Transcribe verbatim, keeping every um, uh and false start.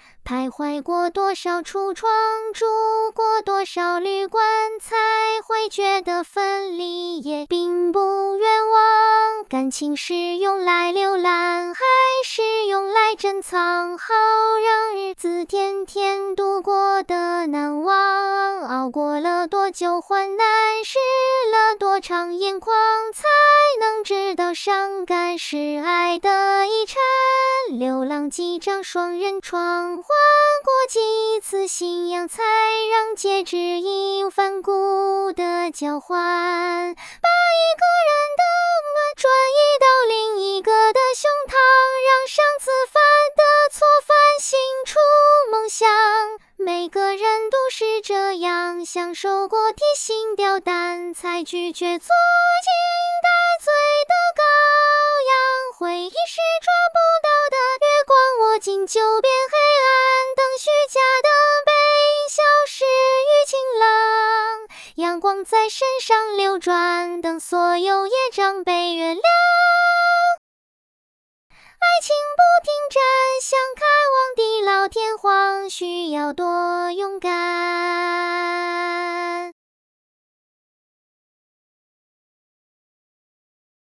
徘徊过多少橱窗，住过多少旅馆，才会觉得分离也并不冤枉。感情是用来浏览，还是用来珍藏？好让日子天天度过的难忘。熬过了多久患难，湿了多长眼眶，才能知道伤感是爱的遗产。流浪几张双人床，换过几次信仰，才让戒指义无反顾的交换。把一个人的暖转移到另一个的胸膛，让上次犯的错反省出梦想。每个人都是这样，享受过提心吊胆，才拒绝做尽带罪的羔羊。回忆是抓不到的月光，握紧就变黑暗，等虚假的背影消失于晴朗。阳光在身上流转，等所有业障被原谅。爱情不停站，想开往地老天荒，需要多勇敢。